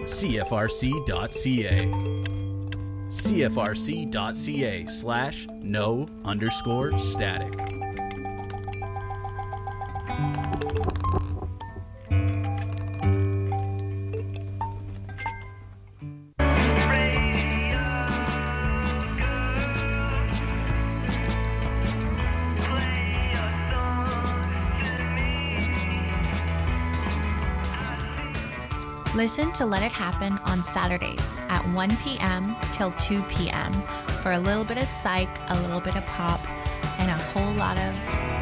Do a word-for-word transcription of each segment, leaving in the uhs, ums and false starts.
C F R C dot C A. C F R C dot C A slash no underscore static. Listen to Let It Happen on Saturdays at one p.m. till two p.m. for a little bit of psych, a little bit of pop, and a whole lot of...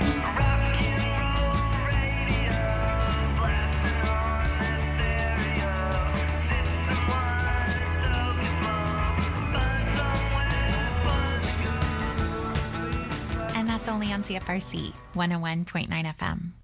And that's only on C F R C one oh one point nine F M.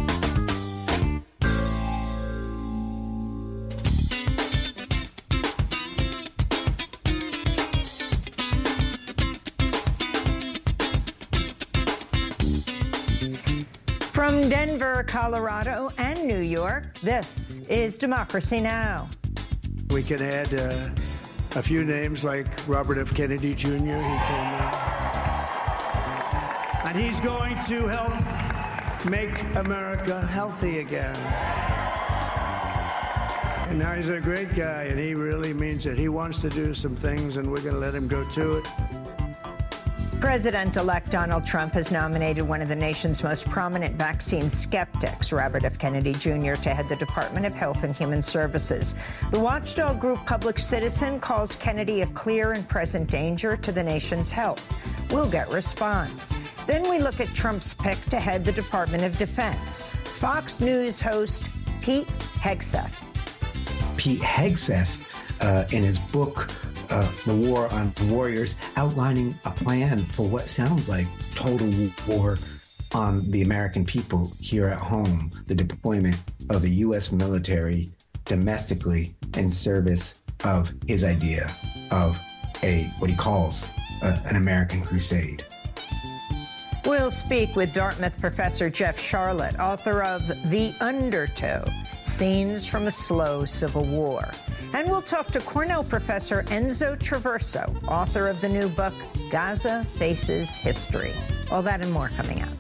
From Denver, Colorado, and New York, this is Democracy Now! We can add uh, a few names like Robert F. Kennedy Junior He came in. And he's going to help make America healthy again. And now he's a great guy, and he really means it. He wants to do some things, and we're going to let him go to it. President-elect Donald Trump has nominated one of the nation's most prominent vaccine skeptics, Robert F. Kennedy Junior, to head the Department of Health and Human Services. The watchdog group Public Citizen calls Kennedy a clear and present danger to the nation's health. We'll get response. Then we look at Trump's pick to head the Department of Defense. Fox News host Pete Hegseth. Pete Hegseth, uh, in his book, Uh, the War on Warriors, outlining a plan for what sounds like total war on the American people here at home, the deployment of the U S military domestically in service of his idea of a, what he calls uh, an American crusade. We'll speak with Dartmouth professor Jeff Sharlet, author of The Undertow, Scenes from a Slow Civil War. And we'll talk to Cornell professor Enzo Traverso, author of the new book, Gaza Faces History. All that and more coming up.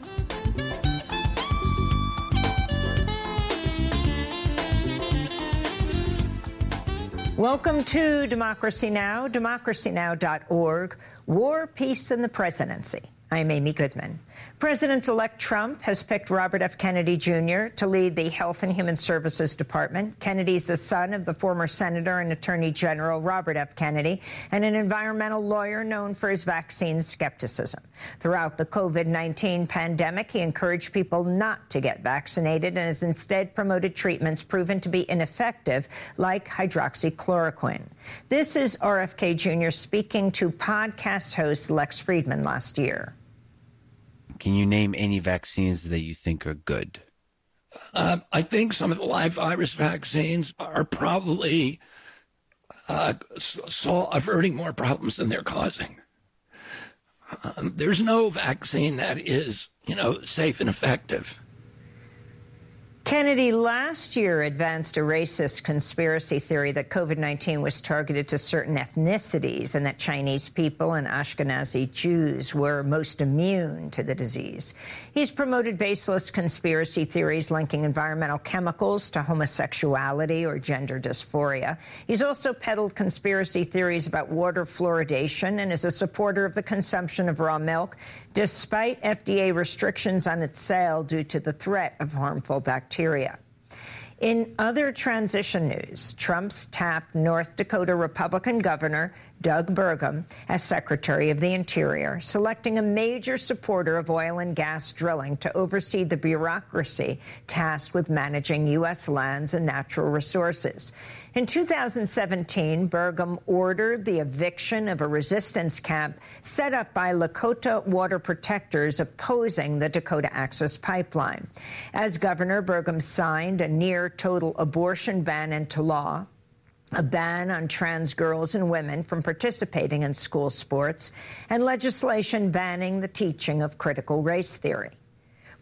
Welcome to Democracy Now!, democracy now dot org, War, Peace, and the Presidency. I'm Amy Goodman. President-elect Trump has picked Robert F. Kennedy Junior to lead the Health and Human Services Department. Kennedy's the son of the former Senator and Attorney General Robert F. Kennedy and an environmental lawyer known for his vaccine skepticism. Throughout the COVID nineteen pandemic, he encouraged people not to get vaccinated and has instead promoted treatments proven to be ineffective, like hydroxychloroquine. This is R F K Junior speaking to podcast host Lex Friedman last year. Can you name any vaccines that you think are good? Uh, I think some of the live virus vaccines are probably uh, so averting more problems than they're causing. Um, there's no vaccine that is, you know, safe and effective. Kennedy last year advanced a racist conspiracy theory that COVID nineteen was targeted to certain ethnicities and that Chinese people and Ashkenazi Jews were most immune to the disease. He's promoted baseless conspiracy theories linking environmental chemicals to homosexuality or gender dysphoria. He's also peddled conspiracy theories about water fluoridation and is a supporter of the consumption of raw milk, despite F D A restrictions on its sale due to the threat of harmful bacteria. In other transition news, Trump's tapped North Dakota Republican Governor Doug Burgum as Secretary of the Interior, selecting a major supporter of oil and gas drilling to oversee the bureaucracy tasked with managing U S lands and natural resources. In two thousand seventeen, Burgum ordered the eviction of a resistance camp set up by Lakota water protectors opposing the Dakota Access Pipeline. As governor, Burgum signed a near-total abortion ban into law, a ban on trans girls and women from participating in school sports, and legislation banning the teaching of critical race theory.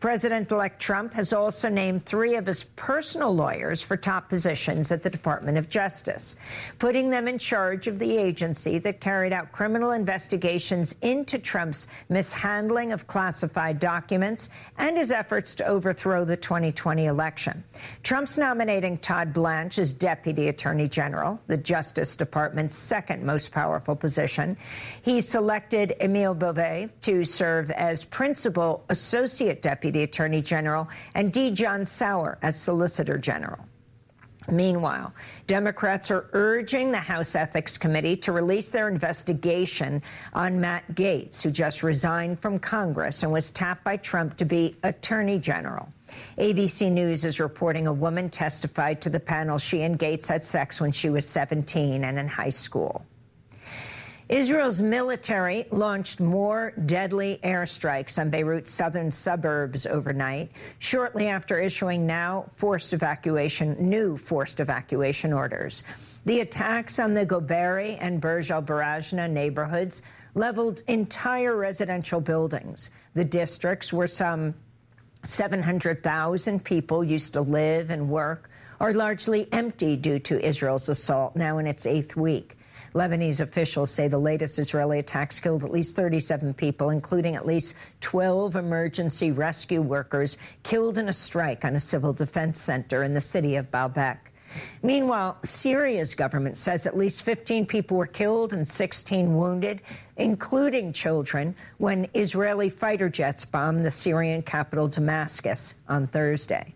President-elect Trump has also named three of his personal lawyers for top positions at the Department of Justice, putting them in charge of the agency that carried out criminal investigations into Trump's mishandling of classified documents and his efforts to overthrow the twenty twenty election. Trump's nominating Todd Blanche as Deputy Attorney General, the Justice Department's second most powerful position. He selected Emile Beauvais to serve as Principal Associate Deputy Attorney General and D. John Sauer as Solicitor General. Meanwhile, Democrats are urging the House Ethics Committee to release their investigation on Matt Gaetz, who just resigned from Congress and was tapped by Trump to be Attorney General. A B C News is reporting a woman testified to the panel she and Gaetz had sex when she was seventeen and in high school. Israel's military launched more deadly airstrikes on Beirut's southern suburbs overnight, shortly after issuing now forced evacuation, new forced evacuation orders. The attacks on the Goberi and Burj al-Barajna neighborhoods leveled entire residential buildings. The districts where some seven hundred thousand people used to live and work are largely empty due to Israel's assault, now in its eighth week. Lebanese officials say the latest Israeli attacks killed at least thirty-seven people, including at least twelve emergency rescue workers killed in a strike on a civil defense center in the city of Baalbek. Meanwhile, Syria's government says at least fifteen people were killed and sixteen wounded, including children, when Israeli fighter jets bombed the Syrian capital Damascus on Thursday.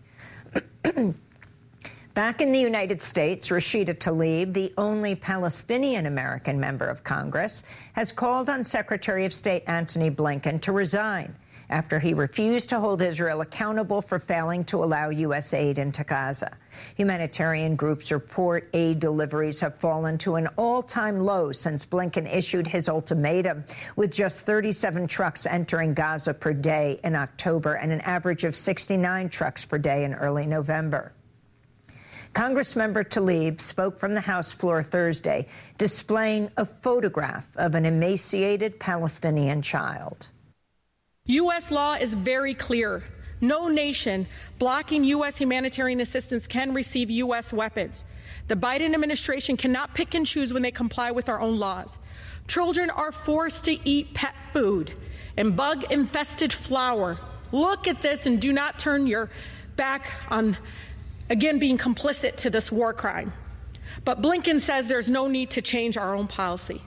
Back in the United States, Rashida Tlaib, the only Palestinian-American member of Congress, has called on Secretary of State Antony Blinken to resign after he refused to hold Israel accountable for failing to allow U S aid into Gaza. Humanitarian groups report aid deliveries have fallen to an all-time low since Blinken issued his ultimatum, with just thirty-seven trucks entering Gaza per day in October and an average of sixty-nine trucks per day in early November. Congressmember Tlaib spoke from the House floor Thursday, displaying a photograph of an emaciated Palestinian child. U S law is very clear. No nation blocking U S humanitarian assistance can receive U S weapons. The Biden administration cannot pick and choose when they comply with our own laws. Children are forced to eat pet food and bug-infested flour. Look at this and do not turn your back on again, being complicit to this war crime. But Blinken says there's no need to change our own policy.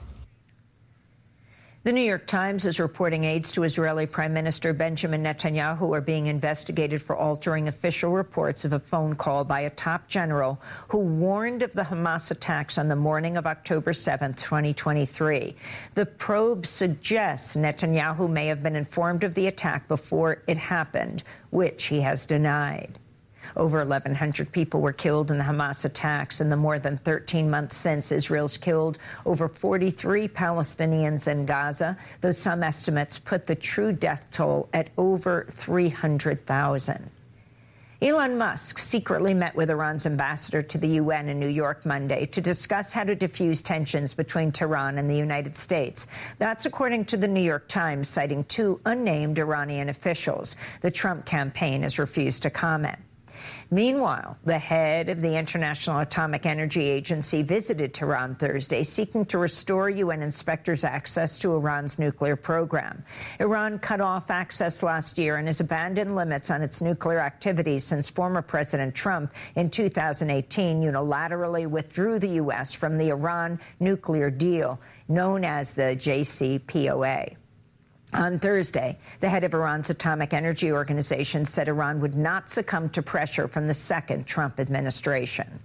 The New York Times is reporting aides to Israeli Prime Minister Benjamin Netanyahu are being investigated for altering official reports of a phone call by a top general who warned of the Hamas attacks on the morning of October seventh, twenty twenty-three. The probe suggests Netanyahu may have been informed of the attack before it happened, which he has denied. Over eleven hundred people were killed in the Hamas attacks in the more than thirteen months since. Israel's killed over forty-three Palestinians in Gaza, though some estimates put the true death toll at over three hundred thousand. Elon Musk secretly met with Iran's ambassador to the U N in New York Monday to discuss how to defuse tensions between Tehran and the United States. That's according to the New York Times, citing two unnamed Iranian officials. The Trump campaign has refused to comment. Meanwhile, the head of the International Atomic Energy Agency visited Tehran Thursday, seeking to restore U N inspectors' access to Iran's nuclear program. Iran cut off access last year and has abandoned limits on its nuclear activities since former President Trump in two thousand eighteen unilaterally withdrew the U S from the Iran nuclear deal, known as the J C P O A. On Thursday, the head of Iran's Atomic Energy Organization said Iran would not succumb to pressure from the second Trump administration.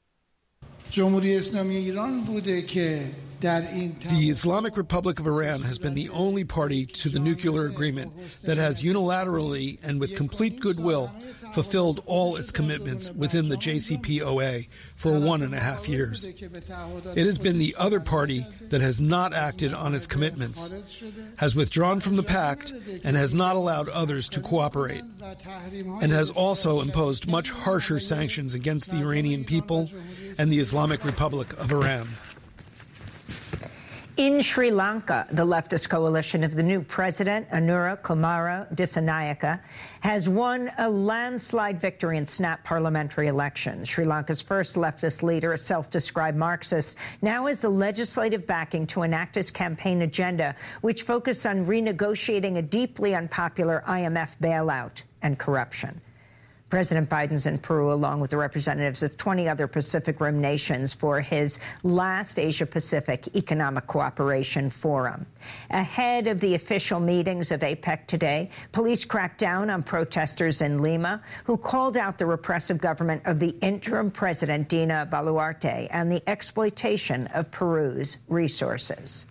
The Islamic Republic of Iran has been the only party to the nuclear agreement that has unilaterally and with complete goodwill fulfilled all its commitments within the J C P O A for one and a half years. It has been the other party that has not acted on its commitments, has withdrawn from the pact, and has not allowed others to cooperate, and has also imposed much harsher sanctions against the Iranian people and the Islamic Republic of Iran. In Sri Lanka, the leftist coalition of the new president, Anura Kumara Dissanayaka, has won a landslide victory in snap parliamentary elections. Sri Lanka's first leftist leader, a self-described Marxist, now has the legislative backing to enact his campaign agenda, which focused on renegotiating a deeply unpopular I M F bailout and corruption. President Biden's in Peru, along with the representatives of twenty other Pacific Rim nations, for his last Asia-Pacific Economic Cooperation Forum. Ahead of the official meetings of APEC today, police cracked down on protesters in Lima who called out the repressive government of the interim president, Dina Boluarte, and the exploitation of Peru's resources.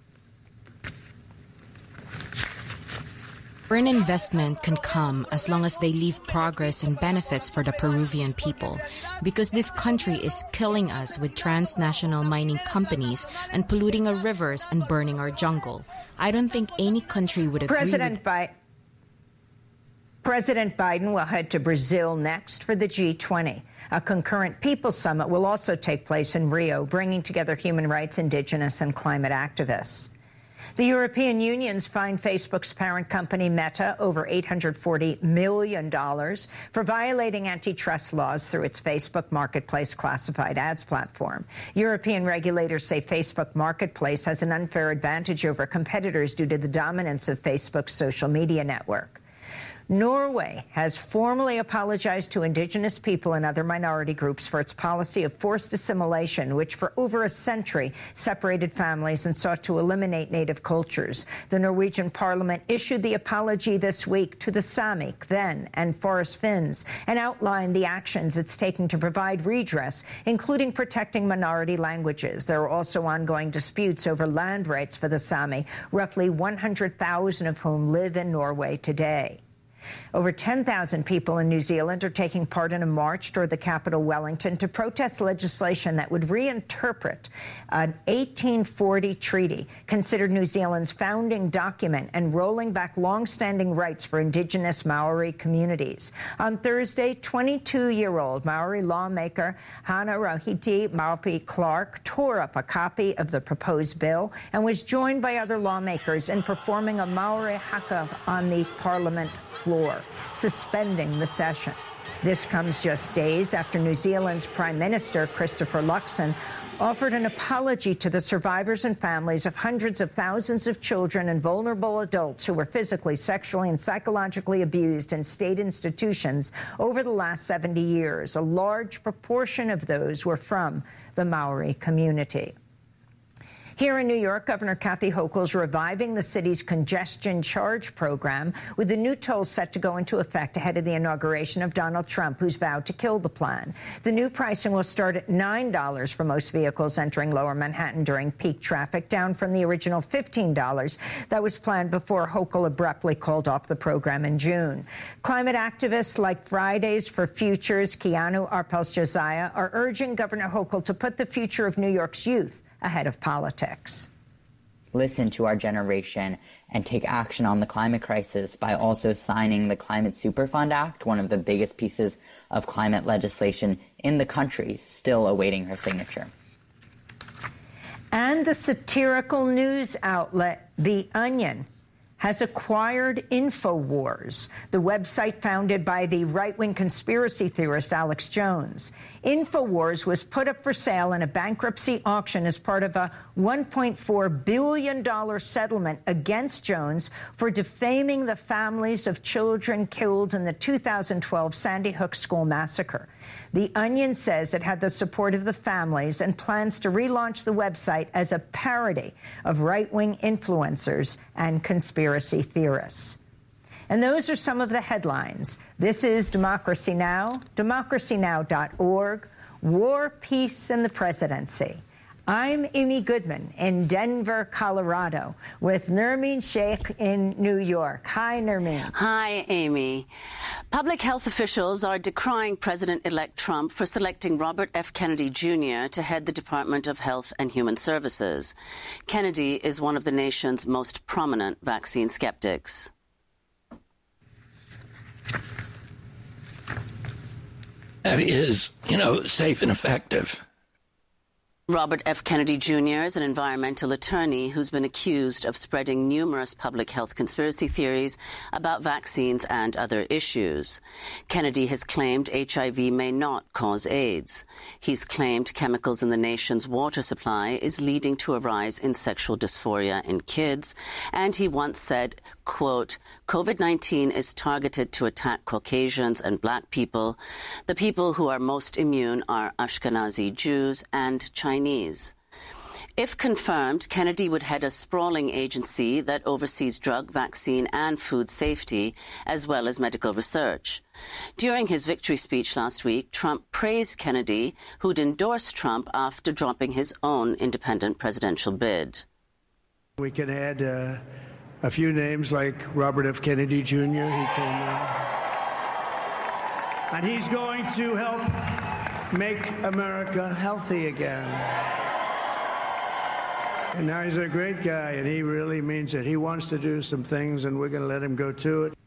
Foreign investment can come as long as they leave progress and benefits for the Peruvian people, because this country is killing us with transnational mining companies and polluting our rivers and burning our jungle. I don't think any country would agree President with... Bi- President Biden will head to Brazil next for the G twenty. A concurrent People's Summit will also take place in Rio, bringing together human rights, indigenous, and climate activists. The European Union's fined Facebook's parent company Meta over eight hundred forty million dollars for violating antitrust laws through its Facebook Marketplace classified ads platform. European regulators say Facebook Marketplace has an unfair advantage over competitors due to the dominance of Facebook's social media network. Norway has formally apologized to indigenous people and other minority groups for its policy of forced assimilation, which for over a century separated families and sought to eliminate native cultures. The Norwegian parliament issued the apology this week to the Sami, Kven, and Forest Finns and outlined the actions it's taking to provide redress, including protecting minority languages. There are also ongoing disputes over land rights for the Sami, roughly one hundred thousand of whom live in Norway today. Over ten thousand people in New Zealand are taking part in a march toward the capital, Wellington, to protest legislation that would reinterpret an eighteen forty treaty considered New Zealand's founding document and rolling back long-standing rights for indigenous Maori communities. On Thursday, twenty-two-year-old Maori lawmaker Hana Rahiti Maupi Clark tore up a copy of the proposed bill and was joined by other lawmakers in performing a Maori haka on the parliament floor, suspending the session. This comes just days after New Zealand's Prime Minister, Christopher Luxon, offered an apology to the survivors and families of hundreds of thousands of children and vulnerable adults who were physically, sexually, and psychologically abused in state institutions over the last seventy years. A large proportion of those were from the Maori community. Here in New York, Governor Kathy Hochul is reviving the city's congestion charge program, with the new tolls set to go into effect ahead of the inauguration of Donald Trump, who's vowed to kill the plan. The new pricing will start at nine dollars for most vehicles entering Lower Manhattan during peak traffic, down from the original fifteen dollars that was planned before Hochul abruptly called off the program in June. Climate activists like Fridays for Future's Keanu Arpels-Josiah are urging Governor Hochul to put the future of New York's youth ahead of politics. Listen to our generation and take action on the climate crisis by also signing the Climate Superfund Act, one of the biggest pieces of climate legislation in the country, still awaiting her signature. And the satirical news outlet The Onion has acquired InfoWars, the website founded by the right-wing conspiracy theorist Alex Jones. InfoWars was put up for sale in a bankruptcy auction as part of a one point four billion dollars settlement against Jones for defaming the families of children killed in the two thousand twelve Sandy Hook school massacre. The Onion says it had the support of the families and plans to relaunch the website as a parody of right-wing influencers and conspiracy theorists. And those are some of the headlines. This is Democracy Now!, democracy now dot org, War, Peace, and the Presidency. I'm Amy Goodman in Denver, Colorado, with Nermeen Sheikh in New York. Hi, Nermeen. Hi, Amy. Public health officials are decrying President-elect Trump for selecting Robert F. Kennedy Junior to head the Department of Health and Human Services. Kennedy is one of the nation's most prominent vaccine skeptics. That is, you know, safe and effective. Robert F. Kennedy Junior is an environmental attorney who's been accused of spreading numerous public health conspiracy theories about vaccines and other issues. Kennedy has claimed H I V may not cause AIDS. He's claimed chemicals in the nation's water supply is leading to a rise in sexual dysphoria in kids. And he once said, quote, COVID nineteen is targeted to attack Caucasians and black people. The people who are most immune are Ashkenazi Jews and Chinese. Chinese. If confirmed, Kennedy would head a sprawling agency that oversees drug, vaccine, and food safety, as well as medical research. During his victory speech last week, Trump praised Kennedy, who'd endorsed Trump after dropping his own independent presidential bid. We can add uh, a few names like Robert F. Kennedy Junior He came in. And he's going to help make America healthy again. And now he's a great guy, and he really means it. He wants to do some things, and we're going to let him go to it.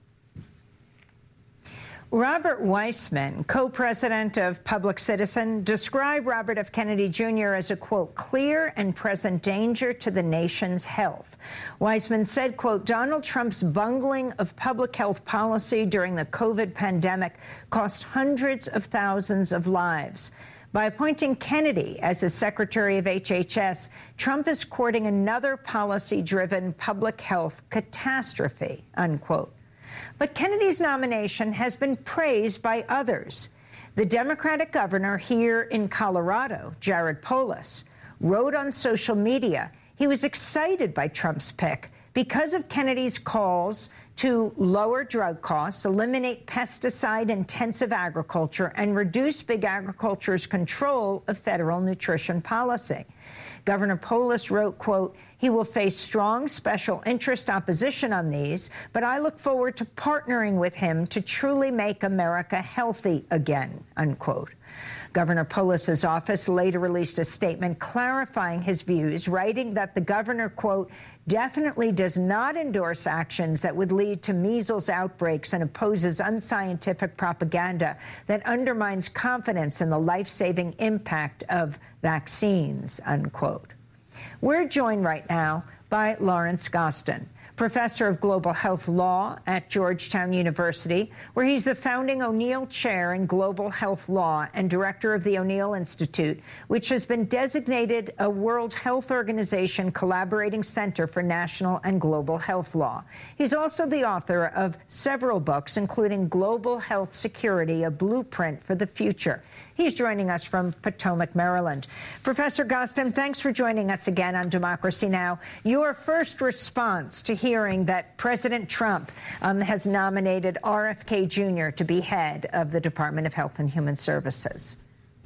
Robert Weissman, co-president of Public Citizen, described Robert F. Kennedy Junior as a, quote, clear and present danger to the nation's health. Weissman said, quote, Donald Trump's bungling of public health policy during the COVID pandemic cost hundreds of thousands of lives. By appointing Kennedy as the Secretary of H H S, Trump is courting another policy-driven public health catastrophe, unquote. But Kennedy's nomination has been praised by others. The Democratic governor here in Colorado, Jared Polis, wrote on social media he was excited by Trump's pick because of Kennedy's calls to lower drug costs, eliminate pesticide-intensive agriculture, and reduce big agriculture's control of federal nutrition policy. Governor Polis wrote, quote, he will face strong special interest opposition on these, but I look forward to partnering with him to truly make America healthy again, unquote. Governor Polis's office later released a statement clarifying his views, writing that the governor, quote, definitely does not endorse actions that would lead to measles outbreaks and opposes unscientific propaganda that undermines confidence in the life-saving impact of vaccines, unquote. We're joined right now by Lawrence Gostin, professor of global health law at Georgetown University, where he's the founding O'Neill Chair in Global Health Law and director of the O'Neill Institute, which has been designated a World Health Organization collaborating center for national and global health law. He's also the author of several books, including Global Health Security, a Blueprint for the Future. He's joining us from Potomac, Maryland. Professor Gostin, thanks for joining us again on Democracy Now! Your first response to hearing that President Trump um, has nominated R F K Junior to be head of the Department of Health and Human Services.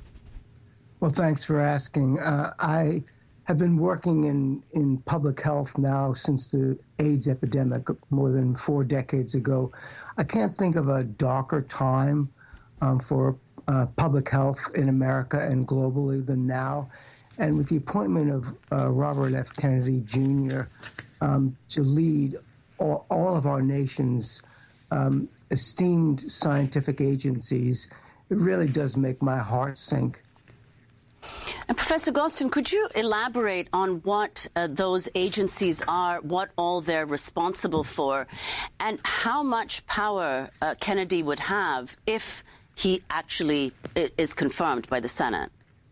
Well, thanks for asking. Uh, I have been working in, in public health now since the AIDS epidemic more than four decades ago. I can't think of a darker time um, for Uh, public health in America and globally than now. And with the appointment of uh, Robert F. Kennedy Junior Um, to lead all, all of our nation's um, esteemed scientific agencies, it really does make my heart sink. And Professor Gostin, could you elaborate on what uh, those agencies are, what all they're responsible for, and how much power uh, Kennedy would have if he actually is confirmed by the Senate?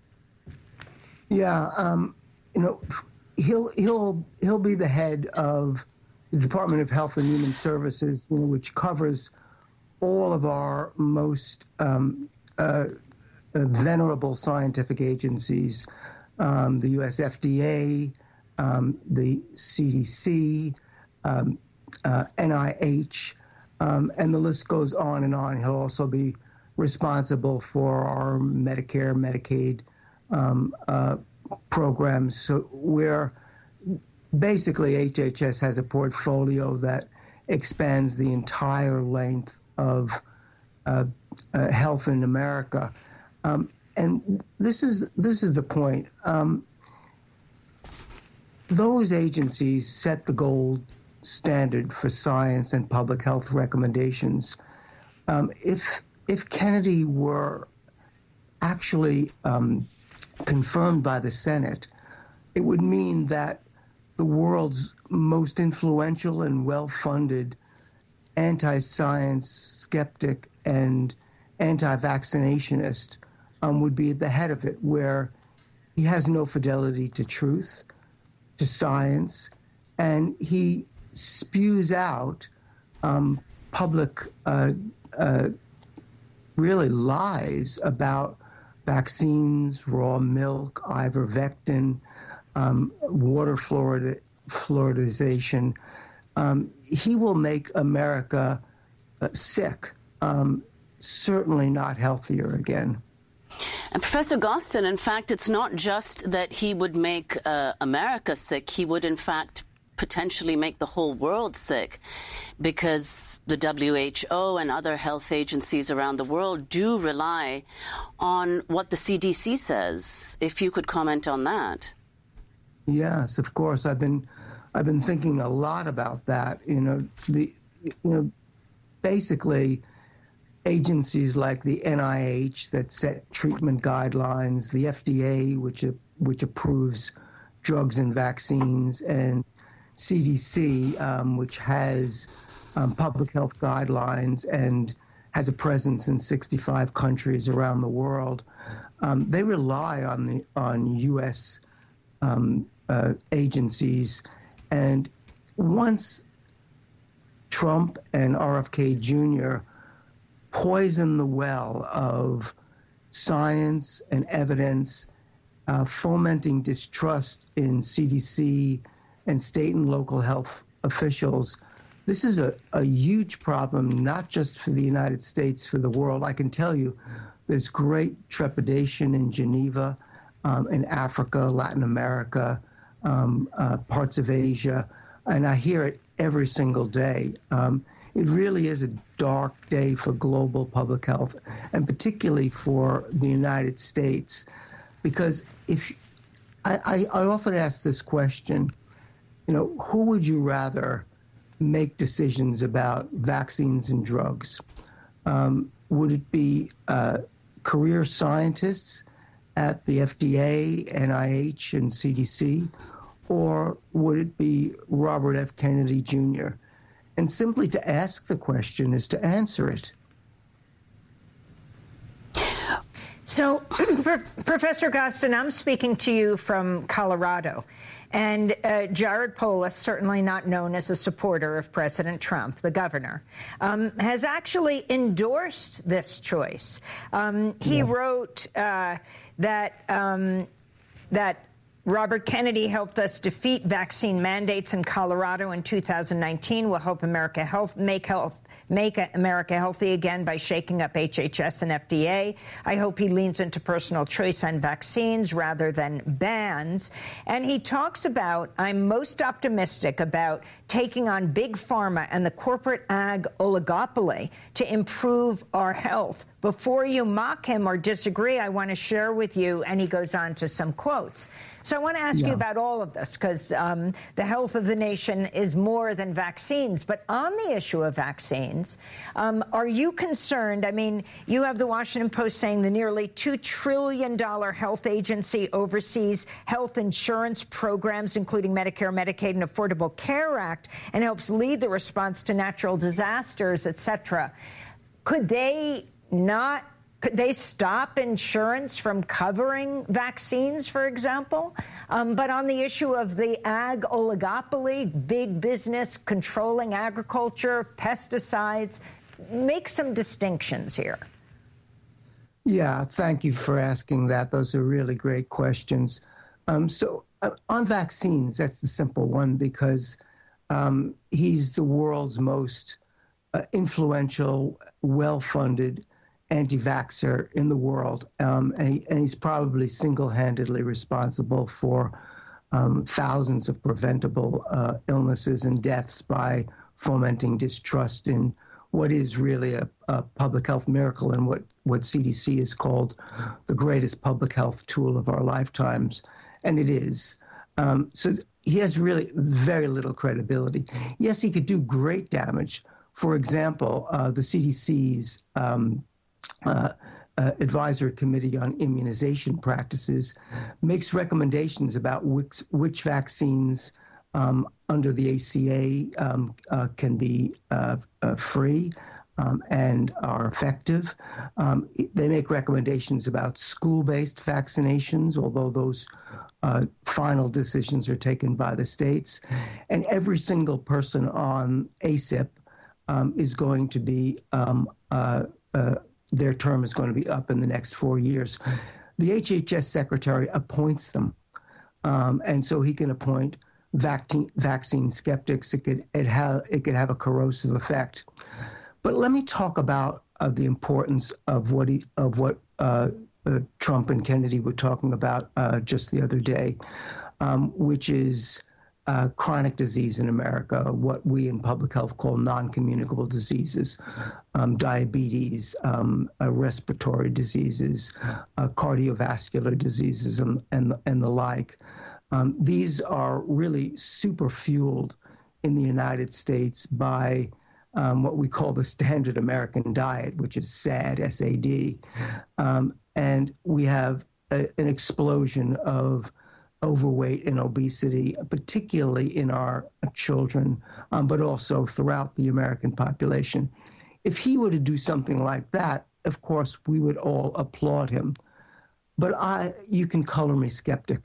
Yeah, um, you know, he'll he'll he'll be the head of the Department of Health and Human Services, you know, which covers all of our most um, uh, uh, venerable scientific agencies: um, the U S F D A, um, the C D C, um, uh, N I H, um, and the list goes on and on. He'll also be responsible for our Medicare, Medicaid um, uh, programs. So we're basically, H H S has a portfolio that expands the entire length of uh, uh, health in America. Um, and this is this is the point. Um, those agencies set the gold standard for science and public health recommendations. Um, if If Kennedy were actually um, confirmed by the Senate, it would mean that the world's most influential and well-funded anti-science skeptic and anti-vaccinationist um, would be at the head of it, where he has no fidelity to truth, to science, and he spews out um, public, uh, uh, really lies about vaccines, raw milk, ivermectin, um, water fluorid- fluoridization. Um, he will make America uh, sick, um, certainly not healthier again. And Professor Gostin, in fact, it's not just that he would make uh, America sick. He would, in fact, potentially make the whole world sick, because the W H O and other health agencies around the world do rely on what the C D C says. If you could comment on that. Yes, of course. I've been, I've been thinking a lot about that. You know, the, you know, basically, agencies like the N I H that set treatment guidelines, the F D A, which which approves drugs and vaccines, and C D C, um, which has um, public health guidelines and has a presence in sixty-five countries around the world. Um, they rely on the on U S um, uh, agencies, and once Trump and R F K Junior poison the well of science and evidence, uh, fomenting distrust in C D C and state and local health officials. This is a, a huge problem, not just for the United States, for the world. I can tell you there's great trepidation in Geneva, um, in Africa, Latin America, um, uh, parts of Asia, and I hear it every single day. Um, It really is a dark day for global public health, and particularly for the United States, because if I, I, I often ask this question, you know, who would you rather make decisions about vaccines and drugs? Um, would it be uh, career scientists at the F D A, N I H, and C D C, or would it be Robert F. Kennedy Junior? And simply to ask the question is to answer it. So, Professor Gostin, I'm speaking to you from Colorado. And uh, Jared Polis, certainly not known as a supporter of President Trump, the governor, um, has actually endorsed this choice. Um, he yeah. wrote uh, that um, that Robert Kennedy helped us defeat vaccine mandates in Colorado in two thousand nineteen. We'll help America health, make health, make America healthy again by shaking up H H S and F D A. I hope he leans into personal choice on vaccines rather than bans. And he talks about, I'm most optimistic about taking on big pharma and the corporate ag oligopoly to improve our health. Before you mock him or disagree, I want to share with you, and he goes on to some quotes. So I want to ask yeah. you about all of this, because um, the health of the nation is more than vaccines. But on the issue of vaccines, um, are you concerned? I mean, you have the Washington Post saying the nearly two trillion dollars health agency oversees health insurance programs, including Medicare, Medicaid, and Affordable Care Act, and helps lead the response to natural disasters, et cetera. Could they not, could they stop insurance from covering vaccines, for example? Um, but on the issue of the ag oligopoly, big business controlling agriculture, pesticides, make some distinctions here. Yeah, thank you for asking that. Those are really great questions. Um, so uh, on vaccines, that's the simple one, because um, he's the world's most uh, influential, well-funded anti-vaxxer in the world, um, and, he, and he's probably single-handedly responsible for um, thousands of preventable uh, illnesses and deaths by fomenting distrust in what is really a, a public health miracle and what, what C D C has called the greatest public health tool of our lifetimes, and it is. Um, so he has really very little credibility. Yes, he could do great damage. For example, uh, the C D C's um, uh, uh, Advisory Committee on Immunization Practices, makes recommendations about which, which vaccines um, under the A C A um, uh, can be uh, uh, free um, and are effective. Um, they make recommendations about school-based vaccinations, although those uh, final decisions are taken by the states. And every single person on A C I P um, is going to be um, uh, uh, their term is going to be up in the next four years. The H H S secretary appoints them, um, and so he can appoint vaccine vaccine skeptics. It could it have it could have a corrosive effect. But let me talk about uh, the importance of what he of what uh, uh, Trump and Kennedy were talking about uh, just the other day, um, which is Uh, chronic disease in America, what we in public health call non-communicable diseases, um, diabetes, um, uh, respiratory diseases, uh, cardiovascular diseases, and, and, and the like. Um, these are really super fueled in the United States by um, what we call the standard American diet, which is S A D, S A D. Um, and we have a, an explosion of overweight and obesity, particularly in our children, um, but also throughout the American population. If he were to do something like that, of course, we would all applaud him. But I, you can color me skeptic.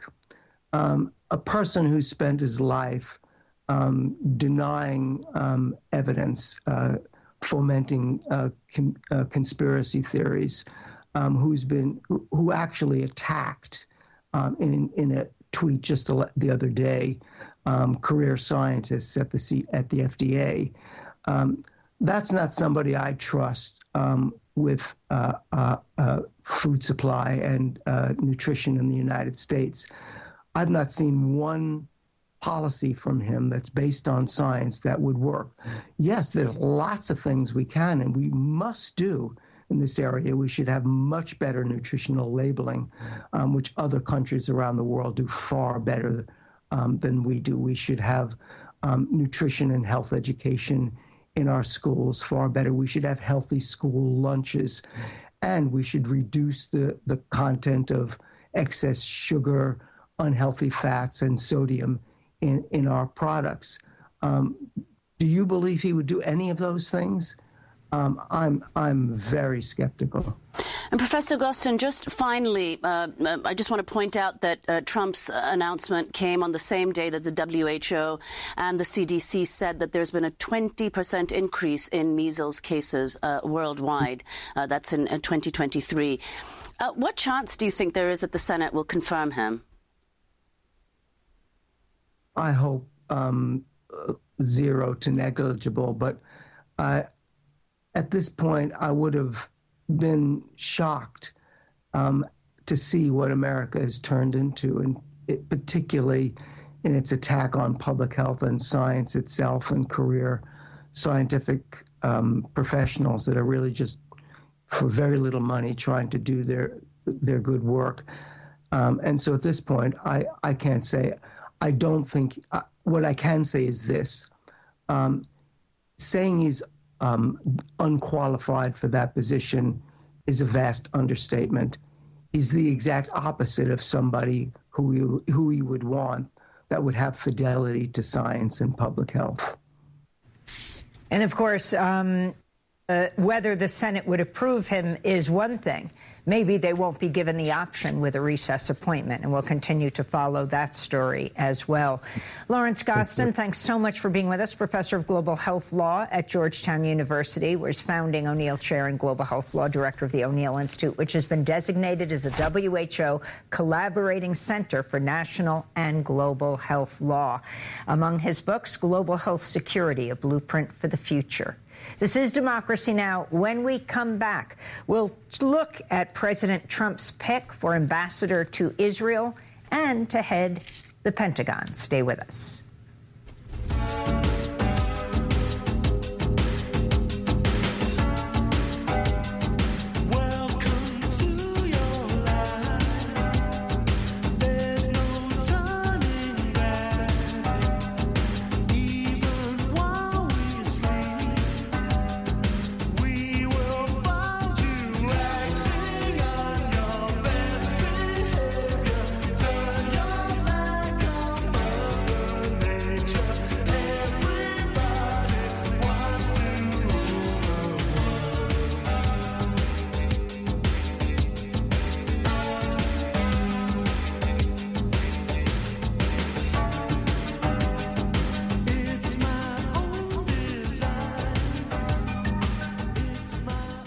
Um, a person who spent his life um, denying um, evidence, uh, fomenting uh, con- uh, conspiracy theories, um, who's been, who, who actually attacked um, in in a tweet just the other day, um, career scientists at the C- at the F D A. Um, that's not somebody I trust um, with uh, uh, uh, food supply and uh, nutrition in the United States. I've not seen one policy from him that's based on science that would work. Yes, there's lots of things we can and we must do in this area. We should have much better nutritional labeling, um, which other countries around the world do far better um, than we do. We should have um, nutrition and health education in our schools far better. We should have healthy school lunches, and we should reduce the, the content of excess sugar, unhealthy fats, and sodium in, in our products. Um, do you believe he would do any of those things? Um, I'm I'm very skeptical. And Professor Gostin, just finally, uh, I just want to point out that uh, Trump's announcement came on the same day that the W H O and the C D C said that there's been a twenty percent increase in measles cases uh, worldwide. Uh, that's in uh, twenty twenty-three. Uh, what chance do you think there is that the Senate will confirm him? I hope um, zero to negligible, but I. At this point, I would have been shocked um, to see what America has turned into, and it, particularly in its attack on public health and science itself and career scientific um, professionals that are really just for very little money trying to do their their good work. Um, and so at this point, I, I can't say. I don't think uh, what I can say is this. Um, saying he's Um, unqualified for that position is a vast understatement. He's the exact opposite of somebody who he, who he would want that would have fidelity to science and public health. And of course, um, uh, whether the Senate would approve him is one thing. Maybe they won't be given the option with a recess appointment, and we'll continue to follow that story as well. Lawrence Gostin, thanks so much for being with us, Professor of Global Health Law at Georgetown University, where he's founding O'Neill Chair in Global Health Law, Director of the O'Neill Institute, which has been designated as a W H O collaborating center for national and global health law. Among his books, Global Health Security, A Blueprint for the Future. This is Democracy Now! When we come back, we'll look at President Trump's pick for ambassador to Israel and to head the Pentagon. Stay with us.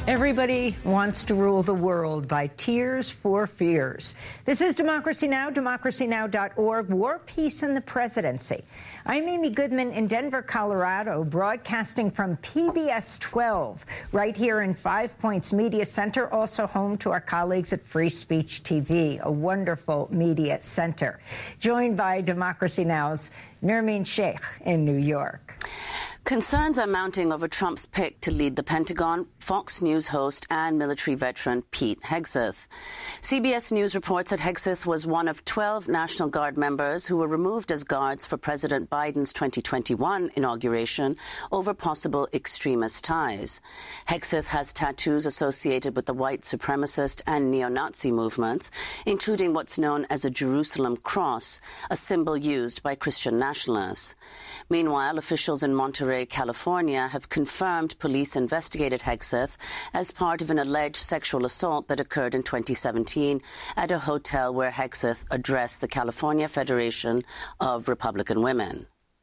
Everybody wants to rule the world by Tears for Fears. This is Democracy Now!, democracy now dot org, War, Peace, and the Presidency. I'm Amy Goodman in Denver, Colorado, broadcasting from P B S twelve, right here in Five Points Media Center, also home to our colleagues at Free Speech T V, a wonderful media center. Joined by Democracy Now!'s Nermeen Sheikh in New York. Concerns are mounting over Trump's pick to lead the Pentagon, Fox News host and military veteran Pete Hegseth. C B S News reports that Hegseth was one of twelve National Guard members who were removed as guards for President Biden's twenty twenty-one inauguration over possible extremist ties. Hegseth has tattoos associated with the white supremacist and neo-Nazi movements, including what's known as a Jerusalem cross, a symbol used by Christian nationalists. Meanwhile, officials in Monterey, California, have confirmed police investigated Hegseth as part of an alleged sexual assault that occurred in twenty seventeen at a hotel where Hegseth addressed the California Federation of Republican Women.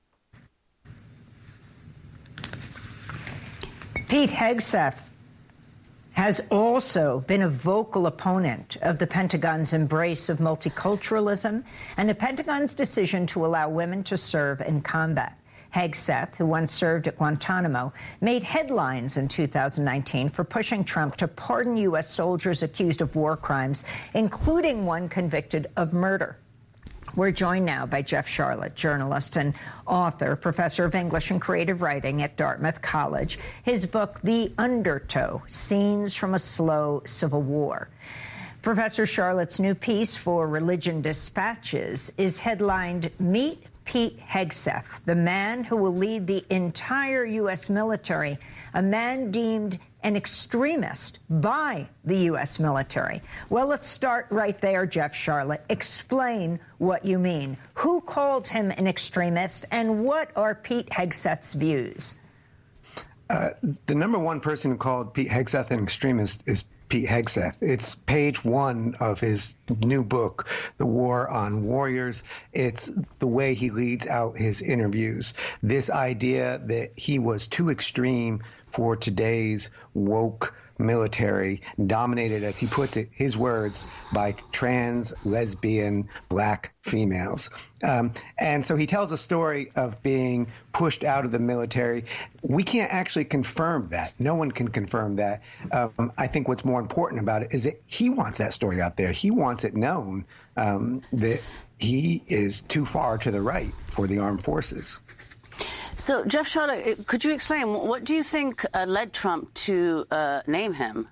Pete Hegseth has also been a vocal opponent of the Pentagon's embrace of multiculturalism and the Pentagon's decision to allow women to serve in combat. Hegseth, who once served at Guantanamo, made headlines in two thousand nineteen for pushing Trump to pardon U S soldiers accused of war crimes, including one convicted of murder. We're joined now by Jeff Sharlet, journalist and author, professor of English and creative writing at Dartmouth College. His book, The Undertow: Scenes from a Slow Civil War. Professor Sharlet's new piece for Religion Dispatches is headlined, Meet Pete Hegseth, the man who will lead the entire U S military, a man deemed an extremist by the U S military. Well, let's start right there, Jeff Sharlet. Explain what you mean. Who called him an extremist, and what are Pete Hegseth's views? Uh, the number one person who called Pete Hegseth an extremist is Pete Hegseth. It's page one of his new book, The War on Warriors. It's the way he leads out his interviews. This idea that he was too extreme for today's woke military, dominated, as he puts it, his words, by trans, lesbian, black females. Um, and so he tells a story of being pushed out of the military. We can't actually confirm that. No one can confirm that. Um, I think what's more important about it is that he wants that story out there. He wants it known um, that he is too far to the right for the armed forces. So, Jeff Sharlet, could you explain, what do you think uh, led Trump to uh, name him?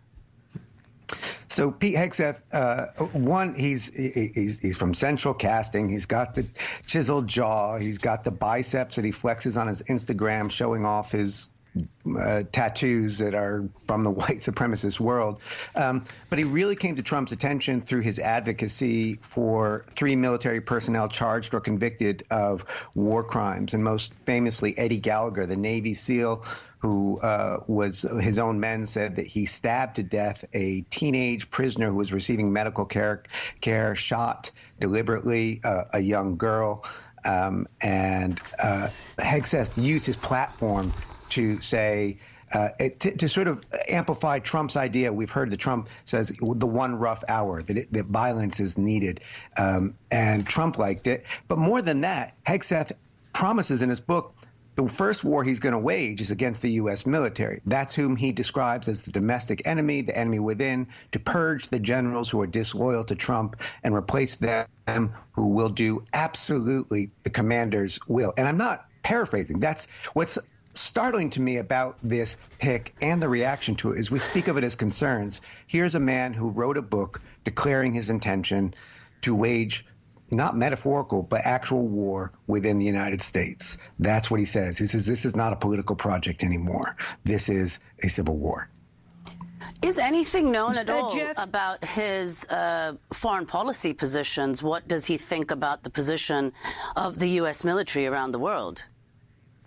So Pete Hegseth, uh, one, he's, he's he's from Central Casting. He's got the chiseled jaw. He's got the biceps that he flexes on his Instagram, showing off his uh, tattoos that are from the white supremacist world. Um, but he really came to Trump's attention through his advocacy for three military personnel charged or convicted of war crimes, and most famously Eddie Gallagher, the Navy SEAL, who uh, was, his own men said that he stabbed to death a teenage prisoner who was receiving medical care, care shot deliberately uh, a young girl. Um, and uh, Hegseth used his platform to say, uh, to, to sort of amplify Trump's idea. We've heard that Trump says the one rough hour, that, it, that violence is needed. Um, and Trump liked it. But more than that, Hegseth promises in his book the first war he's going to wage is against the U S military. That's whom he describes as the domestic enemy, the enemy within, to purge the generals who are disloyal to Trump and replace them who will do absolutely the commander's will. And I'm not paraphrasing. That's what's startling to me about this pick and the reaction to it is we speak of it as concerns. Here's a man who wrote a book declaring his intention to wage not metaphorical, but actual war within the United States. That's what he says. He says this is not a political project anymore. This is a civil war. Is anything known at Uh, all Jeff? about his uh, foreign policy positions? What does he think about the position of the U S military around the world?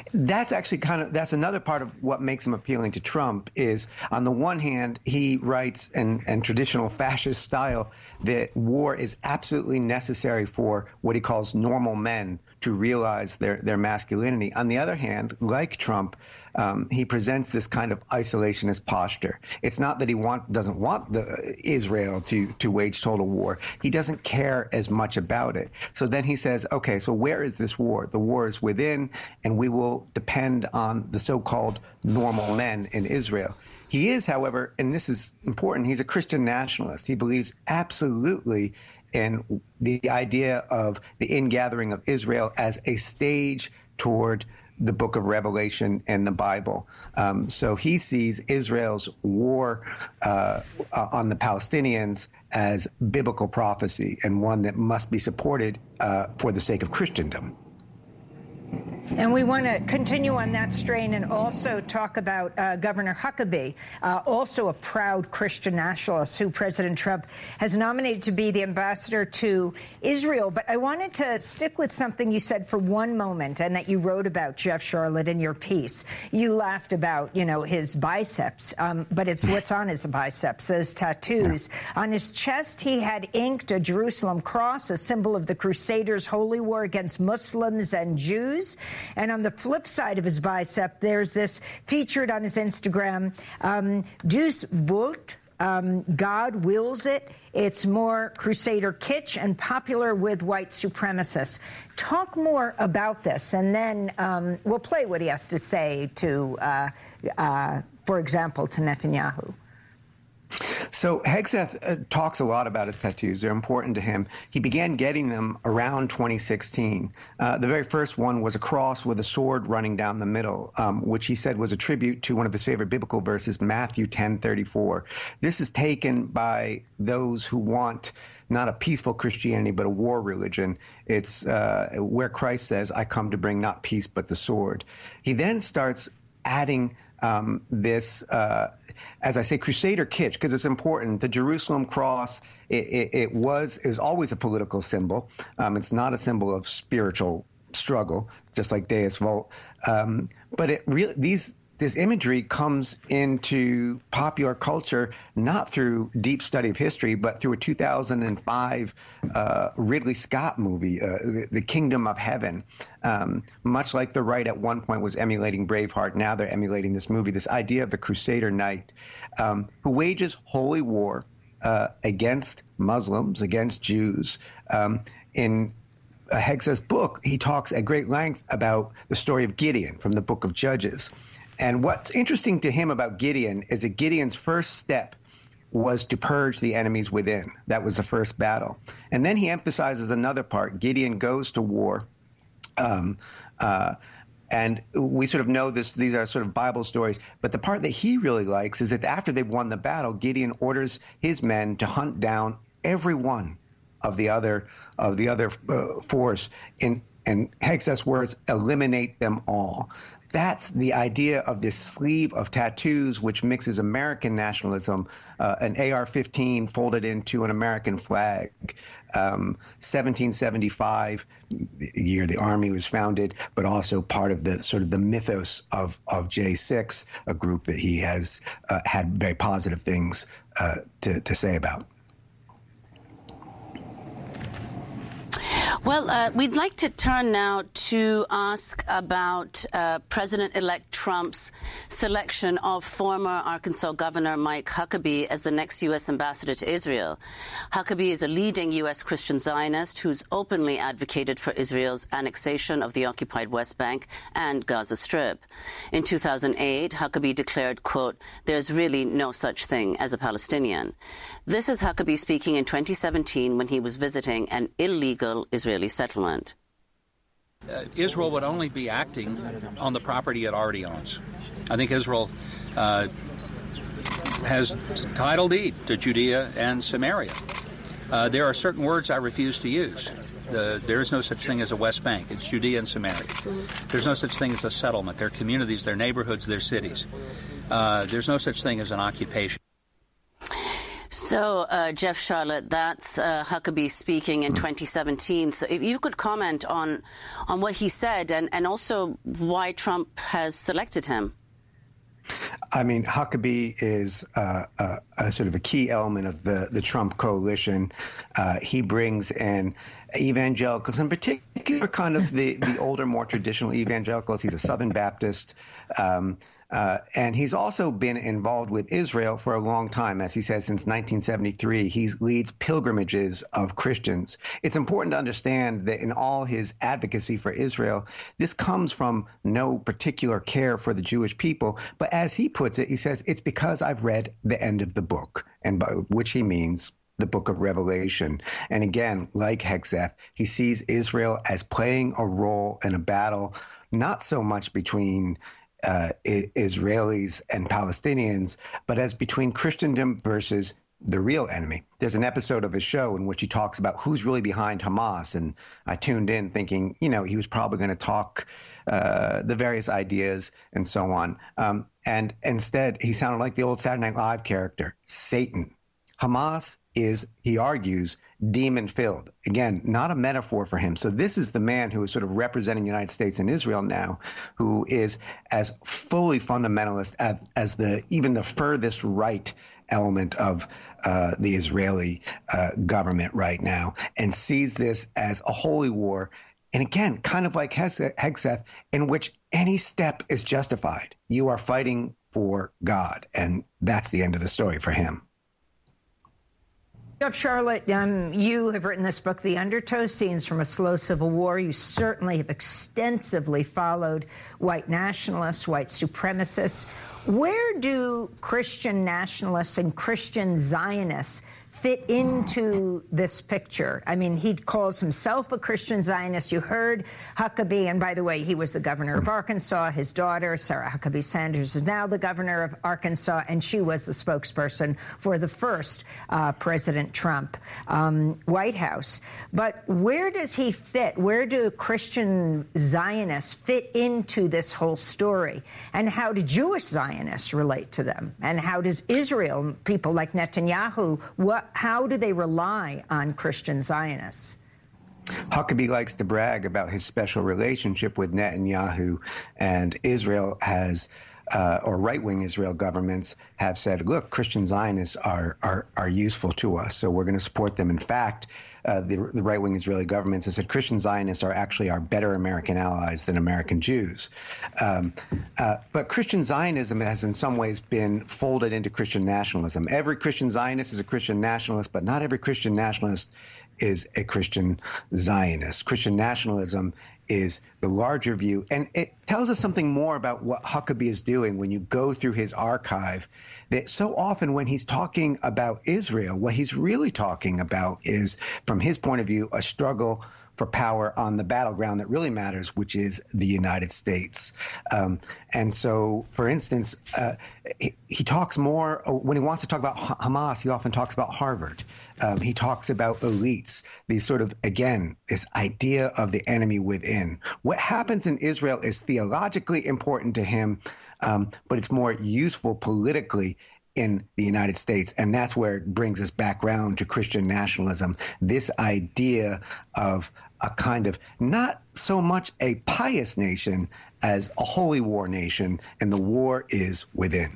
That's actually kind of, that's another part of what makes him appealing to Trump is, on the one hand, he writes in, in traditional fascist style that war is absolutely necessary for what he calls normal men to realize their, their masculinity. On the other hand, like Trump, um, he presents this kind of isolationist posture. It's not that he want, doesn't want the, Israel to, to wage total war. He doesn't care as much about it. So then he says, okay, so where is this war? The war is within, and we will depend on the so-called normal men in Israel. He is, however, and this is important, he's a Christian nationalist. He believes absolutely in the idea of the ingathering of Israel as a stage toward the book of Revelation and the Bible. Um, so he sees Israel's war uh, on the Palestinians as biblical prophecy and one that must be supported uh, for the sake of Christendom. And we want to continue on that strain and also talk about uh, Governor Huckabee, uh, also a proud Christian nationalist who President Trump has nominated to be the ambassador to Israel. But I wanted to stick with something you said for one moment and that you wrote about, Jeff Sharlet, in your piece. You laughed about, you know, his biceps, um, but it's what's on his biceps, those tattoos. On his chest, he had inked a Jerusalem cross, a symbol of the Crusaders' holy war against Muslims and Jews. And on the flip side of his bicep, there's this featured on his Instagram, um, Deus vult, um, God wills it. It's more Crusader kitsch and popular with white supremacists. Talk more about this, and then um, we'll play what he has to say to, uh, uh, for example, to Netanyahu. So Hegseth uh, talks a lot about his tattoos. They're important to him. He began getting them around twenty sixteen. Uh, the very first one was a cross with a sword running down the middle, um, which he said was a tribute to one of his favorite biblical verses, Matthew ten thirty-four. This is taken by those who want not a peaceful Christianity, but a war religion. It's uh, where Christ says, I come to bring not peace, but the sword. He then starts adding Um, this, uh, as I say, Crusader kitsch, because it's important. The Jerusalem cross, it, it, it was is always a political symbol. Um, it's not a symbol of spiritual struggle, just like Deus Vult. Um, but it really these this imagery comes into popular culture not through deep study of history, but through a two thousand five uh, Ridley Scott movie, uh, the, the Kingdom of Heaven. Um, much like the right at one point was emulating Braveheart, now they're emulating this movie, this idea of the Crusader Knight um, who wages holy war uh, against Muslims, against Jews. Um, in Hegseth's book, he talks at great length about the story of Gideon from the book of Judges. And what's interesting to him about Gideon is that Gideon's first step was to purge the enemies within. That was the first battle. And then he emphasizes another part. Gideon goes to war. Um, uh, and we sort of know this, these are sort of Bible stories. But the part that he really likes is that after they've won the battle, Gideon orders his men to hunt down every one of the other of the other uh, force. In, in Hegseth's words, eliminate them all. That's the idea of this sleeve of tattoos, which mixes American nationalism, uh, an A R fifteen folded into an American flag, um, seventeen seventy-five, the year the Army was founded, but also part of the sort of the mythos of, of J six, a group that he has uh, had very positive things uh, to, to say about. Well, uh, we'd like to turn now to ask about uh, President-elect Trump's selection of former Arkansas Governor Mike Huckabee as the next U S ambassador to Israel. Huckabee is a leading U S Christian Zionist who's openly advocated for Israel's annexation of the occupied West Bank and Gaza Strip. In two thousand eight, Huckabee declared, quote, "There's really no such thing as a Palestinian." This is Huckabee speaking in twenty seventeen when he was visiting an illegal Israeli settlement. Uh, Israel would only be acting on the property it already owns. I think Israel uh, has title deed to Judea and Samaria. Uh, there are certain words I refuse to use. The, there is no such thing as a West Bank. It's Judea and Samaria. There's no such thing as a settlement. They're communities, they're neighborhoods, they're cities. Uh, there's no such thing as an occupation. So, uh, Jeff Sharlet, that's uh, Huckabee speaking in twenty seventeen. So if you could comment on on what he said and, and also why Trump has selected him. I mean, Huckabee is uh, a, a sort of a key element of the, the Trump coalition. Uh, he brings in evangelicals, in particular, kind of the, the older, more traditional evangelicals. He's a Southern Baptist. Um, Uh, and he's also been involved with Israel for a long time. As he says, since nineteen seventy-three, he leads pilgrimages of Christians. It's important to understand that in all his advocacy for Israel, this comes from no particular care for the Jewish people. But as he puts it, he says, it's because I've read the end of the book, and by which he means the book of Revelation. And again, like Hegseth, he sees Israel as playing a role in a battle, not so much between Uh, Israelis and Palestinians, but as between Christendom versus the real enemy. There's an episode of his show in which he talks about who's really behind Hamas, and I tuned in thinking, you know, he was probably going to talk uh, the various ideas and so on. Um, and instead, he sounded like the old Saturday Night Live character, Satan. Hamas is, he argues, demon-filled. Again, not a metaphor for him. So this is the man who is sort of representing the United States and Israel now, who is as fully fundamentalist as, as the even the furthest right element of uh, the Israeli uh, government right now, and sees this as a holy war. And again, kind of like Hegseth, in which any step is justified. You are fighting for God, and that's the end of the story for him. Jeff Sharlet, um, you have written this book, The Undertow, Scenes from a Slow Civil War. You certainly have extensively followed white nationalists, white supremacists. Where do Christian nationalists and Christian Zionists fit into this picture? I mean, he calls himself a Christian Zionist. You heard Huckabee, and by the way, he was the governor of Arkansas. His daughter, Sarah Huckabee Sanders, is now the governor of Arkansas, and she was the spokesperson for the first uh, President Trump um, White House. But where does he fit? Where do Christian Zionists fit into this whole story? And how do Jewish Zionists relate to them? And how does Israel, people like Netanyahu, what how do they rely on Christian Zionists? Huckabee likes to brag about his special relationship with Netanyahu, and Israel has, uh, or right-wing Israel governments have said, look, Christian Zionists are are, are useful to us, so we're going to support them. In fact, uh, the, the right-wing Israeli governments have said Christian Zionists are actually our better American allies than American Jews. Um, uh, but Christian Zionism has in some ways been folded into Christian nationalism. Every Christian Zionist is a Christian nationalist, but not every Christian nationalist is a Christian Zionist. Christian nationalism is the larger view, and it tells us something more about what Huckabee is doing when you go through his archive, that so often when he's talking about Israel, what he's really talking about is, from his point of view, a struggle for power on the battleground that really matters, which is the United States. Um, and so, for instance, uh, he, he talks more, when he wants to talk about Hamas, he often talks about Harvard. Um, he talks about elites, these sort of, again, this idea of the enemy within. What happens in Israel is theologically important to him, um, but it's more useful politically in the United States. And that's where it brings us back around to Christian nationalism, this idea of a kind of not so much a pious nation as a holy war nation, and the war is within.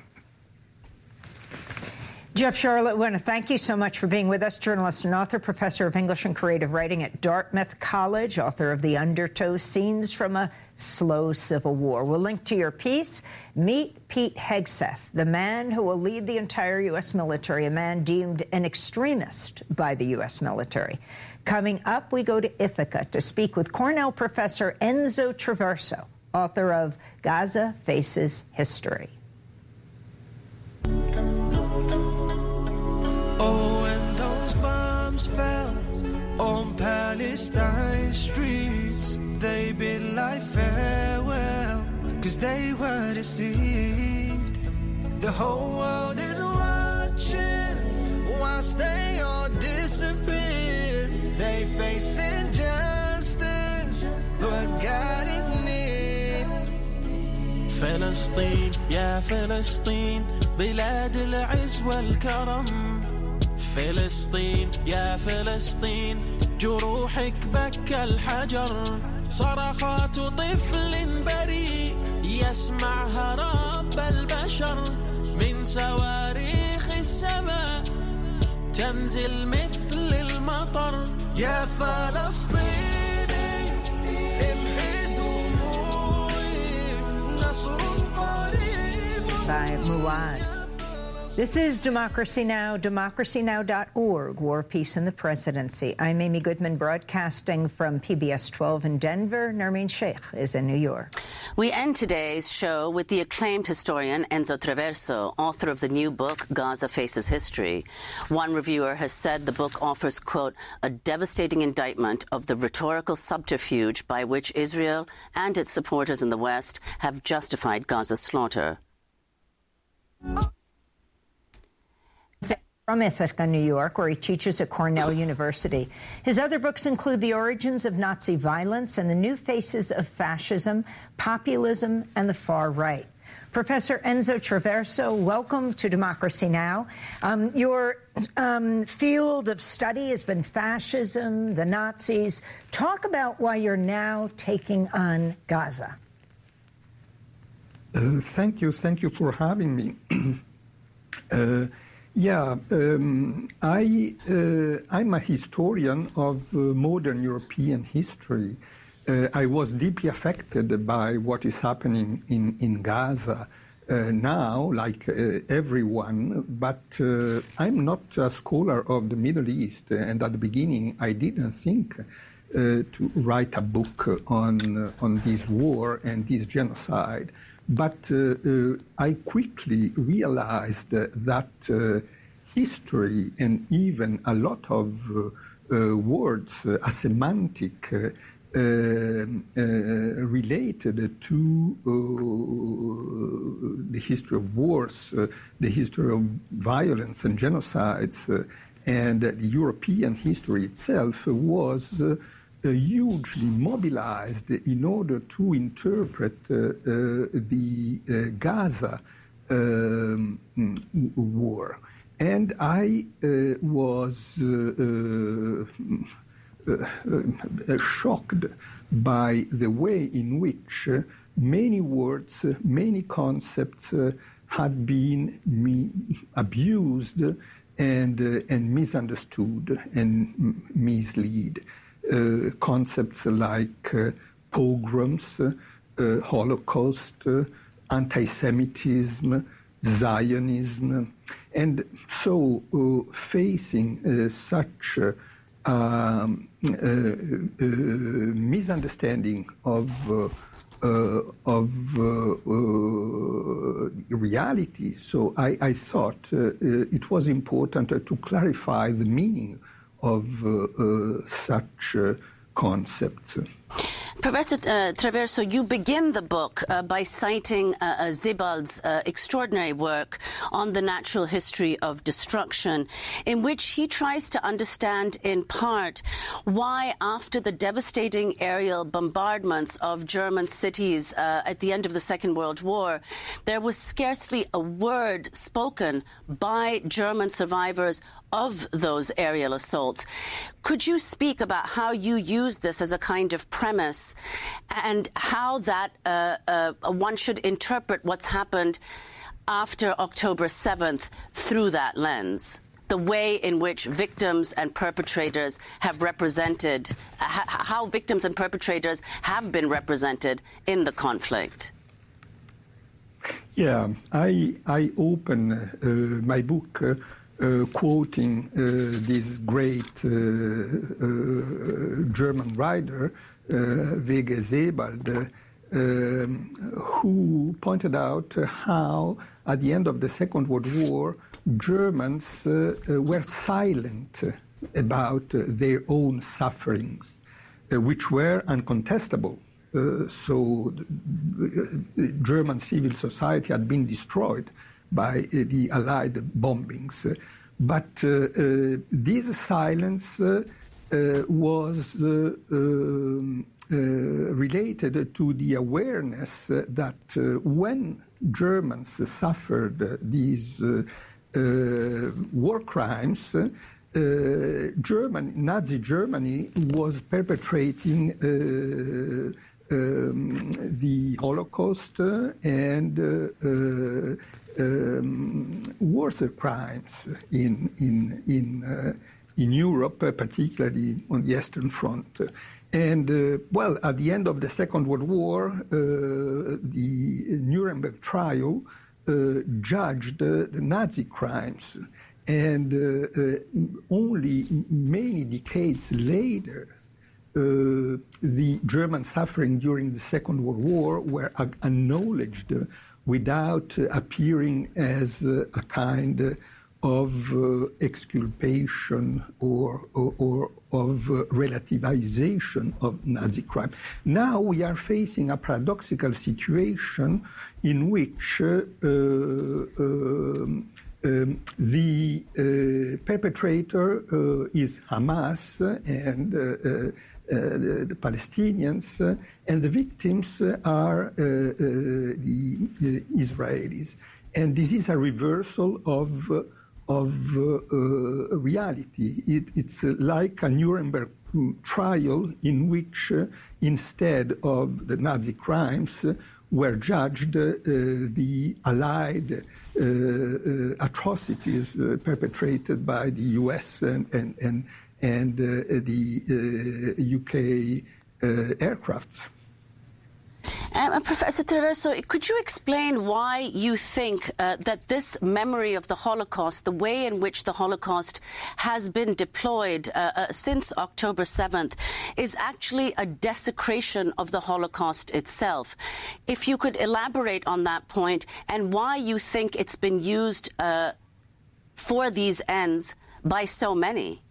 Jeff Sharlet, I want to thank you so much for being with us, journalist and author, professor of English and Creative Writing at Dartmouth College, author of The Undertow, Scenes from a Slow Civil War. We'll link to your piece. Meet Pete Hegseth, the man who will lead the entire U S military, a man deemed an extremist by the U S military. Coming up, we go to Ithaca to speak with Cornell professor Enzo Traverso, author of Gaza Faces History. Oh, when those bombs fell on Palestine streets, they bid like farewell, 'cause they were deceived. The whole world is watching whilst they all disappear. They face injustice, but God is near. فلسطين يا فلسطين بلاد العز والكرم فلسطين يا فلسطين جروحك بكى الحجر صرخات طفل بريء يسمعها رب البشر من صواريخ السماء تنزل مثل المطر يا فلسطيني امحي دموعي نصر قريب. By Muad. This is Democracy Now!, democracy now dot org, War, Peace, and the Presidency. I'm Amy Goodman, broadcasting from P B S twelve in Denver. Nermeen Sheikh is in New York. We end today's show with the acclaimed historian Enzo Traverso, author of the new book, Gaza Faces History. One reviewer has said the book offers, quote, a devastating indictment of the rhetorical subterfuge by which Israel and its supporters in the West have justified Gaza's slaughter. From Ithaca, New York, where he teaches at Cornell University. His other books include The Origins of Nazi Violence and The New Faces of Fascism, Populism, and the Far Right. Professor Enzo Traverso, welcome to Democracy Now! Um, your um, field of study has been fascism, the Nazis. Talk about why you're now taking on Gaza. Uh, thank you. Thank you for having me. uh, Yeah, um, I, uh, I'm a historian of uh, modern European history. Uh, I was deeply affected by what is happening in, in Gaza uh, now, like uh, everyone, but uh, I'm not a scholar of the Middle East, and at the beginning I didn't think uh, to write a book on, uh, on this war and this genocide. But uh, uh, I quickly realized uh, that uh, history and even a lot of uh, uh, words, uh, a semantic, uh, uh, uh, related to uh, the history of wars, uh, the history of violence and genocides, uh, and uh, the European history itself was uh, Uh, hugely mobilized in order to interpret uh, uh, the uh, Gaza um, war. And I uh, was uh, uh, uh, shocked by the way in which uh, many words, uh, many concepts uh, had been me- abused and, uh, and misunderstood and misled. Uh, concepts like uh, pogroms, uh, uh, Holocaust, uh, anti-Semitism, Zionism. And so uh, facing uh, such uh, um, uh, uh, misunderstanding of, uh, uh, of uh, uh, reality, so I, I thought uh, uh, it was important uh, to clarify the meaning of uh, uh, such uh, concepts. Professor uh, Traverso, you begin the book uh, by citing uh, uh, Sebald's uh, extraordinary work on the natural history of destruction, in which he tries to understand in part why, after the devastating aerial bombardments of German cities uh, at the end of the Second World War, there was scarcely a word spoken by German survivors of those aerial assaults. Could you speak about how you use this as a kind of premise and how that uh, uh, one should interpret what's happened after October seventh through that lens? The way in which victims and perpetrators have represented, ha- how victims and perpetrators have been represented in the conflict. Yeah, I, I open uh, my book uh, Uh, quoting uh, this great uh, uh, German writer, uh, Wege Sebald, uh, um, who pointed out how, at the end of the Second World War, Germans uh, uh, were silent about uh, their own sufferings, uh, which were uncontestable. Uh, so uh, German civil society had been destroyed by uh, the Allied bombings. Uh, but uh, uh, this silence uh, uh, was uh, um, uh, related to the awareness uh, that uh, when Germans suffered uh, these uh, uh, war crimes, uh, Germany, Nazi Germany was perpetrating uh, um, the Holocaust and uh, uh, um, war crimes in in in uh, in Europe, uh, particularly on the Eastern Front. And uh, well, at the end of the Second World War, uh, the Nuremberg trial uh, judged uh, the Nazi crimes. And uh, uh, only many decades later, uh, the German suffering during the Second World War were acknowledged uh, without uh, appearing as uh, a kind of uh, exculpation or, or, or of uh, relativization of Nazi crime. Now we are facing a paradoxical situation in which uh, uh, Um, the uh, perpetrator uh, is Hamas and uh, uh, uh, the, the Palestinians, uh, and the victims are uh, uh, the, the Israelis. And this is a reversal of, uh, of uh, uh, reality. It, it's uh, like a Nuremberg trial in which, uh, instead of the Nazi crimes, uh, were judged uh, the Allied uh, uh, atrocities uh, perpetrated by the U S and and and, and uh, the uh, U K uh, aircrafts. Um, Professor Traverso, could you explain why you think uh, that this memory of the Holocaust, the way in which the Holocaust has been deployed uh, uh, since October seventh, is actually a desecration of the Holocaust itself? If you could elaborate on that point and why you think it's been used uh, for these ends by so many.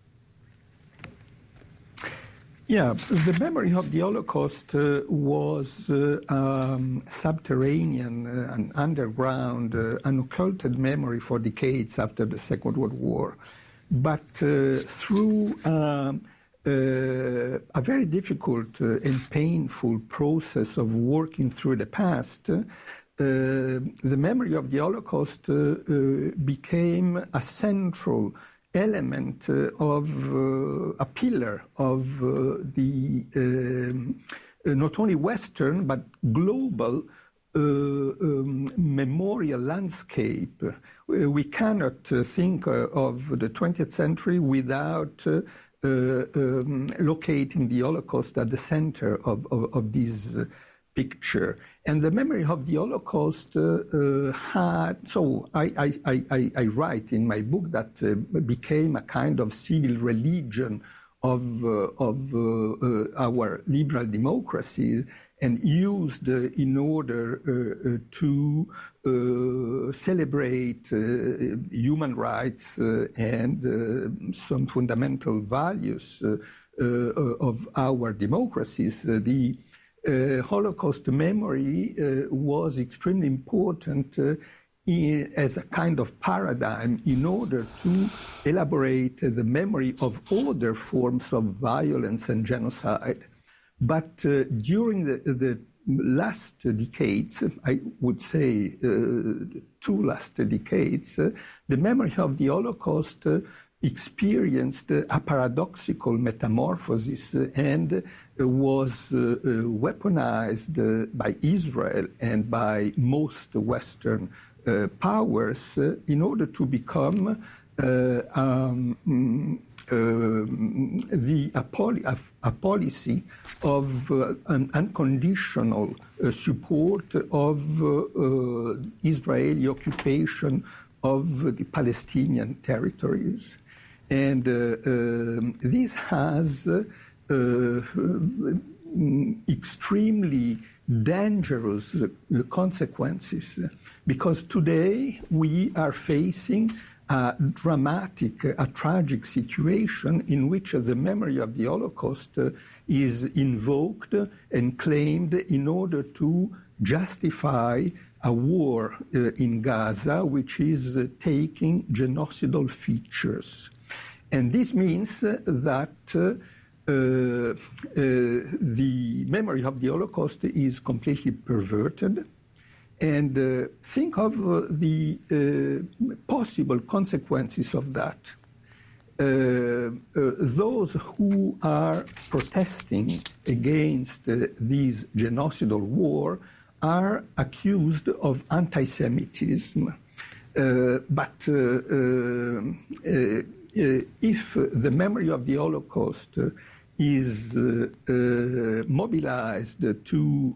Yeah, the memory of the Holocaust uh, was uh, um, subterranean, uh, an underground, uh, an occulted memory for decades after the Second World War. But uh, through um, uh, a very difficult uh, and painful process of working through the past, uh, the memory of the Holocaust uh, uh, became a central element uh, of uh, a pillar of uh, the um, uh, not only Western but global uh, um, memorial landscape. Uh, we cannot uh, think uh, of the twentieth century without uh, uh, um, locating the Holocaust at the center of, of, of this uh, picture. And the memory of the Holocaust uh, uh, had, so I, I, I, I write in my book that uh, became a kind of civil religion of, uh, of uh, uh, our liberal democracies and used uh, in order uh, uh, to uh, celebrate uh, human rights uh, and uh, some fundamental values uh, uh, of our democracies. Uh, the Uh, Holocaust memory uh, was extremely important uh, in, as a kind of paradigm in order to elaborate uh, the memory of other forms of violence and genocide. But uh, during the, the last decades, I would say uh, two last decades, uh, the memory of the Holocaust uh, experienced uh, a paradoxical metamorphosis uh, and uh, was uh, uh, weaponized uh, by Israel and by most Western uh, powers uh, in order to become uh, um, um, the a, poli- a, a policy of uh, an unconditional uh, support of uh, uh, Israeli occupation of the Palestinian territories. And uh, um, this has uh, uh, extremely dangerous uh, consequences, because today we are facing a dramatic, a tragic situation in which the memory of the Holocaust uh, is invoked and claimed in order to justify a war uh, in Gaza, which is uh, taking genocidal features. And this means uh, that uh, uh, uh, the memory of the Holocaust is completely perverted, And uh, think of uh, the uh, possible consequences of that. Uh, uh, those who are protesting against uh, this genocidal war are accused of anti-Semitism. Uh, but uh, uh, uh, if the memory of the Holocaust uh, is uh, uh, mobilized to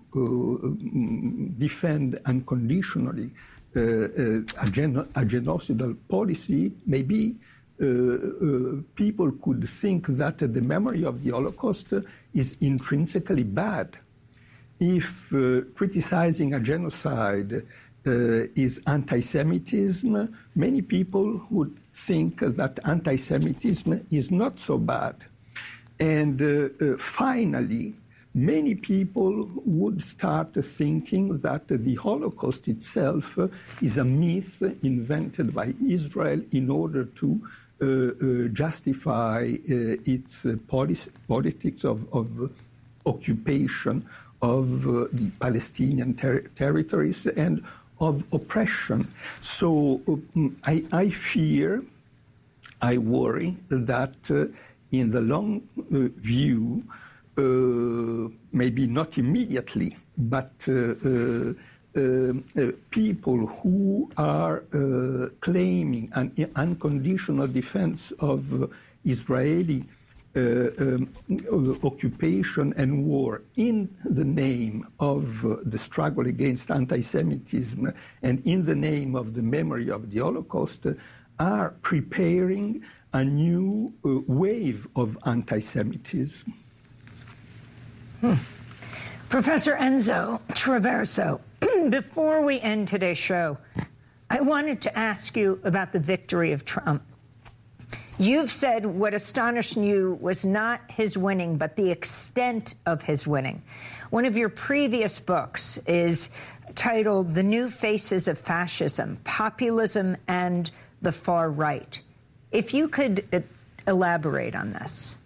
uh, defend unconditionally uh, uh, a, gen- a genocidal policy, maybe uh, uh, people could think that the memory of the Holocaust is intrinsically bad. If uh, criticizing a genocide uh, is anti-Semitism, many people would think that anti-Semitism is not so bad. And uh, uh, finally, many people would start thinking that the Holocaust itself is a myth invented by Israel in order to uh, uh, justify uh, its uh, policy, politics of, of occupation of uh, the Palestinian ter- territories and of oppression. So uh, I, I fear, I worry that uh, in the long uh, view, uh, maybe not immediately, but uh, uh, uh, uh, people who are uh, claiming an unconditional defense of uh, Israeli uh, um, uh, occupation and war in the name of uh, the struggle against anti-Semitism and in the name of the memory of the Holocaust uh, are preparing a new uh, wave of anti-Semitism. Hmm. Professor Enzo Traverso, before we end today's show, I wanted to ask you about the victory of Trump. You've said what astonished you was not his winning, but the extent of his winning. One of your previous books is titled The New Faces of Fascism, Populism and the Far Right. If you could uh, elaborate on this.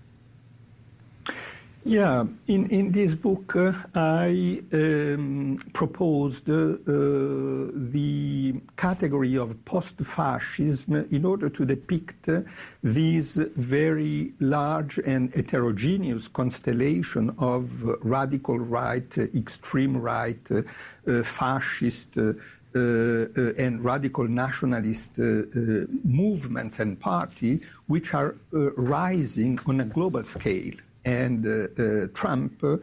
Yeah, in, in this book, uh, I um, proposed uh, the category of post-fascism in order to depict uh, this very large and heterogeneous constellation of radical right, uh, extreme right, uh, uh, fascist, uh, Uh, uh, and radical nationalist uh, uh, movements and parties which are uh, rising on a global scale. And uh, uh, Trump uh,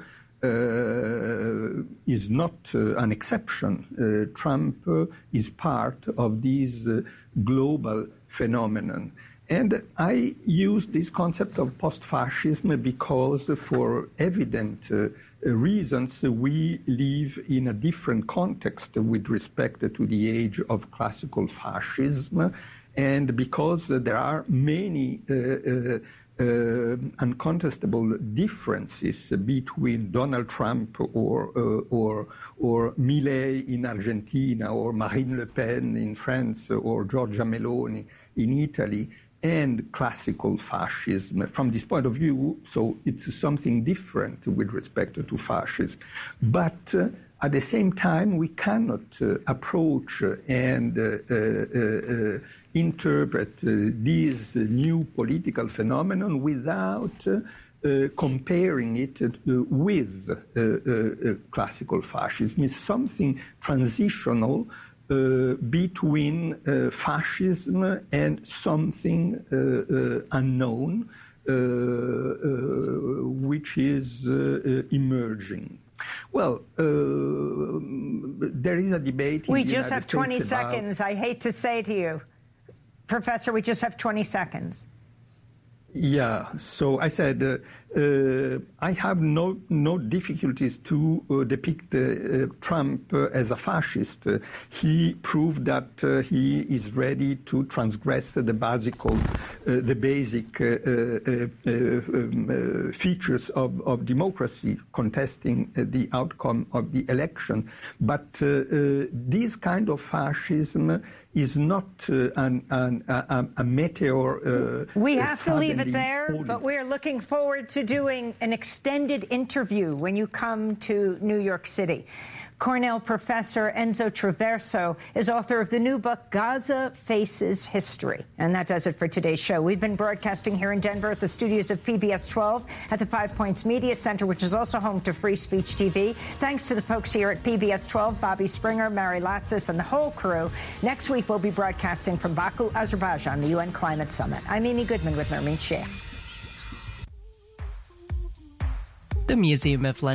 is not uh, an exception. Uh, Trump uh, is part of this uh, global phenomenon. And I use this concept of post-fascism because for evident uh, reasons we live in a different context with respect to the age of classical fascism, and because there are many uh, uh, uh, uncontestable differences between Donald Trump or uh, or or Milei in Argentina, or Marine Le Pen in France, or Giorgia Meloni in Italy, and classical fascism. From this point of view, so it's something different with respect to fascism. But uh, at the same time, we cannot uh, approach and uh, uh, uh, interpret uh, this new political phenomenon without uh, uh, comparing it uh, with uh, uh, classical fascism. It's something transitional Uh, between uh, fascism and something uh, uh, unknown, uh, uh, which is uh, uh, emerging. Well, uh, there is a debate in We the just United have twenty States about... seconds. I hate to say to you, Professor, we just have twenty seconds. Yeah, so I said uh, uh, I have no no difficulties to uh, depict uh, Trump uh, as a fascist. Uh, he proved that uh, he is ready to transgress the basic, uh, the basic uh, uh, uh, um, uh, features of, of democracy, contesting uh, the outcome of the election. But uh, uh, this kind of fascism is not uh, an, an, a, a meteor. Uh, we have to leave it there, holding. but we're looking forward to doing an extended interview when you come to New York City. Cornell professor Enzo Traverso is author of the new book, Gaza Faces History. And that does it for today's show. We've been broadcasting here in Denver at the studios of P B S twelve at the Five Points Media Center, which is also home to Free Speech T V. Thanks to the folks here at P B S twelve, Bobby Springer, Mary Latsis, and the whole crew. Next week, we'll be broadcasting from Baku, Azerbaijan, the U N Climate Summit. I'm Amy Goodman with Nermeen Sheikh. The Museum of